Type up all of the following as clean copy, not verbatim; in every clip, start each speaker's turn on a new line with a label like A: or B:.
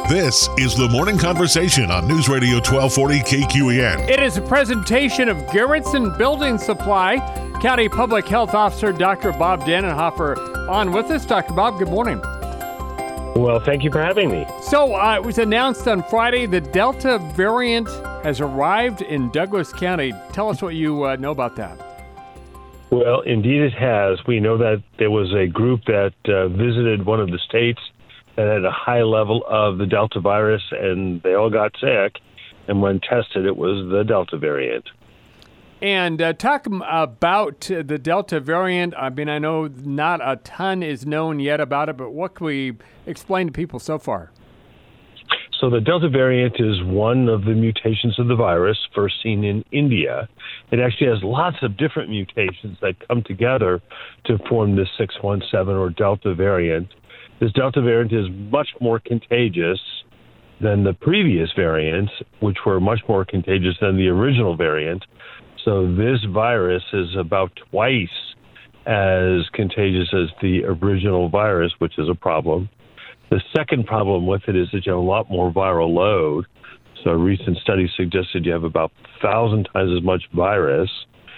A: This is the Morning Conversation on News Radio 1240 KQEN.
B: It is a presentation of Garrettson Building Supply. County Public Health Officer Dr. Bob Dannenhofer on with us. Dr. Bob, good morning.
C: Well, thank you for having me.
B: So it was announced on Friday the Delta variant has arrived in Douglas County. Tell us what you know about that.
C: Well, indeed it has. We know that there was a group that visited one of the states that had a high level of the Delta virus, and they all got sick. And when tested, it was the Delta variant.
B: And talk about the Delta variant. I mean, I know not a ton is known yet about it, but what can we explain to people so far?
C: So the Delta variant is one of the mutations of the virus first seen in India. It actually has lots of different mutations that come together to form this 617 or Delta variant. This Delta variant is much more contagious than the previous variants, which were much more contagious than the original variant. So this virus is about twice as contagious as the original virus, which is a problem. The second problem with it is that you have a lot more viral load. So a recent study suggested you have about 1,000 times as much virus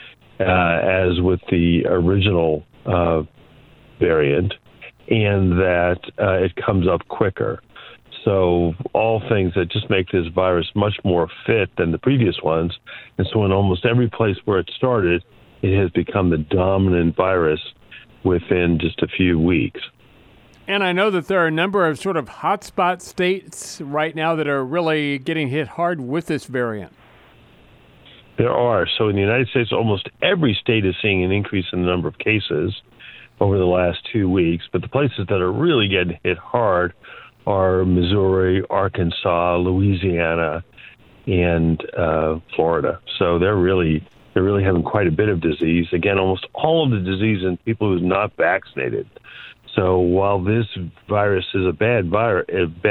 C: as with the original variant, and that it comes up quicker. So all things that just make this virus much more fit than the previous ones. And so in almost every place where it started, it has become the dominant virus within just a few weeks.
B: And I know that there are a number of sort of hotspot states right now that are really getting hit hard with this variant.
C: There are. So in the United States, almost every state is seeing an increase in the number of cases over the last 2 weeks. But the places that are really getting hit hard are Missouri, Arkansas, Louisiana, and Florida. So they're really having quite a bit of disease. Again, almost all of the disease in people who are not vaccinated. So while this virus is a bad virus,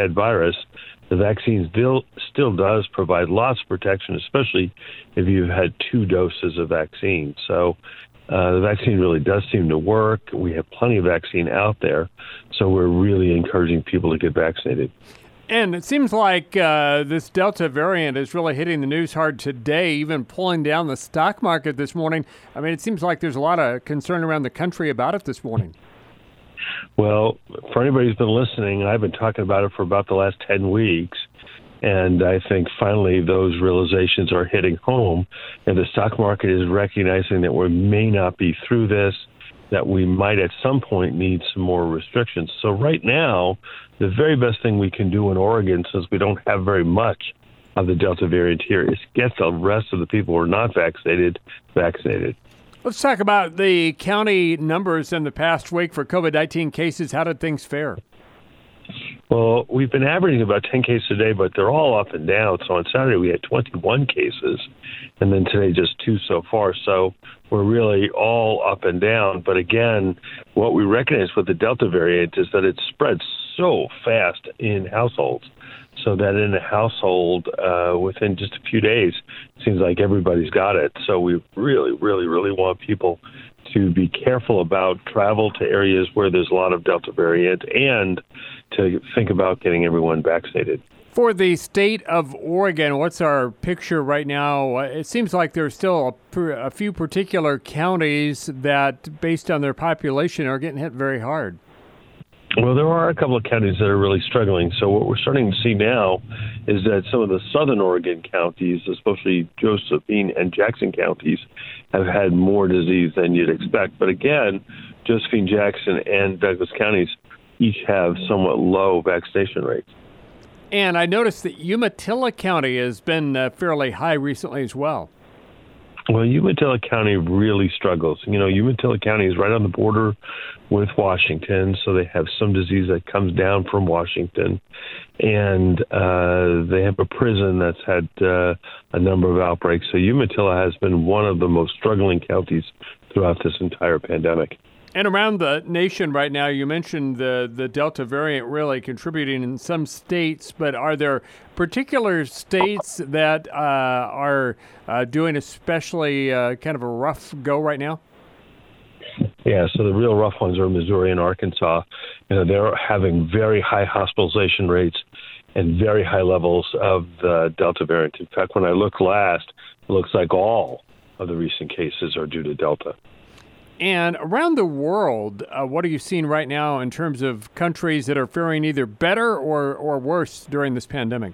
C: the vaccine still does provide lots of protection, especially if you've had 2 doses of vaccine. So the vaccine really does seem to work. We have plenty of vaccine out there, so we're really encouraging people to get vaccinated.
B: And it seems like this Delta variant is really hitting the news hard today, even pulling down the stock market this morning. I mean, it seems like there's a lot of concern around the country about it this morning.
C: Well, for anybody who's been listening, I've been talking about it for about the last 10 weeks, and I think finally those realizations are hitting home, and the stock market is recognizing that we may not be through this, that we might at some point need some more restrictions. So right now, the very best thing we can do in Oregon, since we don't have very much of the Delta variant here, is get the rest of the people who are not vaccinated.
B: Let's talk about the county numbers in the past week for COVID-19 cases. How did things fare?
C: Well, we've been averaging about 10 cases a day, but they're all up and down. So on Saturday, we had 21 cases, and then today just 2 so far. So we're really all up and down. But again, what we recognize with the Delta variant is that it spreads so fast in households, so that in a household, within just a few days, it seems like everybody's got it. So we really, really, really want people to be careful about travel to areas where there's a lot of Delta variant and to think about getting everyone vaccinated.
B: For the state of Oregon, what's our picture right now? It seems like there's still a few particular counties that, based on their population, are getting hit very hard.
C: Well, there are a couple of counties that are really struggling. So what we're starting to see now is that some of the southern Oregon counties, especially Josephine and Jackson counties, have had more disease than you'd expect. But again, Josephine, Jackson, and Douglas counties each have somewhat low vaccination rates.
B: And I noticed that Umatilla County has been fairly high recently as well.
C: Well, Umatilla County really struggles. You know, Umatilla County is right on the border with Washington, so they have some disease that comes down from Washington. And they have a prison that's had a number of outbreaks. So Umatilla has been one of the most struggling counties throughout this entire pandemic.
B: And around the nation right now, you mentioned the Delta variant really contributing in some states, but are there particular states that are doing especially kind of a rough go right now?
C: Yeah, so the real rough ones are Missouri and Arkansas. You know, they're having very high hospitalization rates and very high levels of the Delta variant. In fact, when I looked last, it looks like all of the recent cases are due to Delta.
B: And around the world, what are you seeing right now in terms of countries that are faring either better or worse during this pandemic?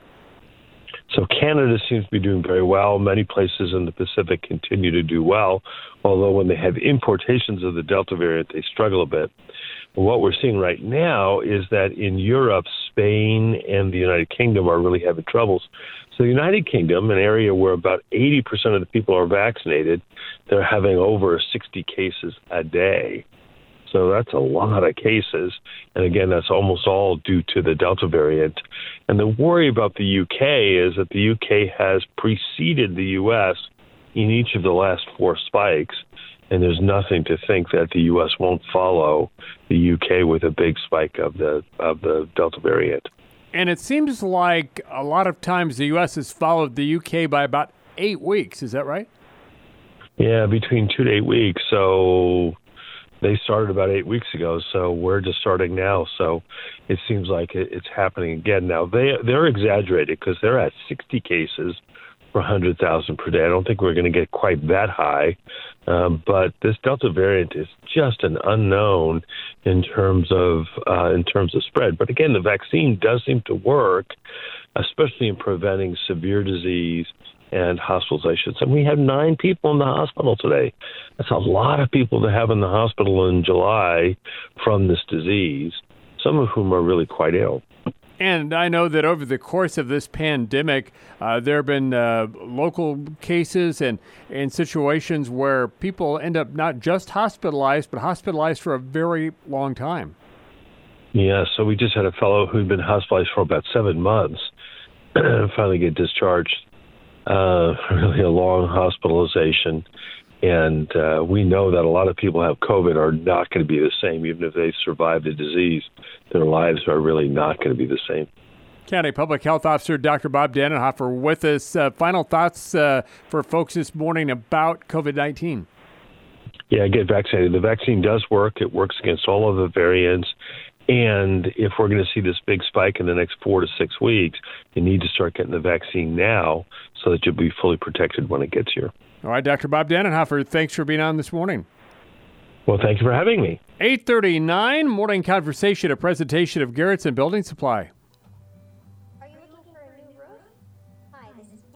C: So Canada seems to be doing very well. Many places in the Pacific continue to do well, although when they have importations of the Delta variant, they struggle a bit. What we're seeing right now is that in Europe, Spain and the United Kingdom are really having troubles. So the United Kingdom, an area where about 80% of the people are vaccinated, they're having over 60 cases a day. So that's a lot of cases. And again, that's almost all due to the Delta variant. And the worry about the UK is that the UK has preceded the US in each of the last 4 spikes. And there's nothing to think that the U.S. won't follow the UK with a big spike of the Delta variant.
B: And it seems like a lot of times the U.S. has followed the UK by about 8 weeks. Is that right?
C: Yeah, between 2 to 8 weeks. So they started about 8 weeks ago. So we're just starting now. So it seems like it's happening again now. They're exaggerated because they're at 60 cases per 100,000 per day. I don't think we're going to get quite that high. But this Delta variant is just an unknown in terms of spread. But again, the vaccine does seem to work, especially in preventing severe disease and hospitalizations. And we have 9 people in the hospital today. That's a lot of people to have in the hospital in July from this disease, some of whom are really quite ill.
B: And I know that over the course of this pandemic, there have been local cases and situations where people end up not just hospitalized, but hospitalized for a very long time.
C: Yeah, so we just had a fellow who'd been hospitalized for about 7 months finally get discharged. Really a long hospitalization. And we know that a lot of people who have COVID are not going to be the same. Even if they survive the disease, their lives are really not going to be the same.
B: County Public Health Officer Dr. Bob Dannenhofer with us. Final thoughts for folks this morning about COVID-19.
C: Yeah, get vaccinated. The vaccine does work. It works against all of the variants. And if we're going to see this big spike in the next 4 to 6 weeks, you need to start getting the vaccine now so that you'll be fully protected when it gets here.
B: All right, Dr. Bob Dannenhofer, thanks for being on this morning.
C: Well, thank you for having me.
B: 8:39, Morning Conversation, a presentation of Garrettson Building Supply.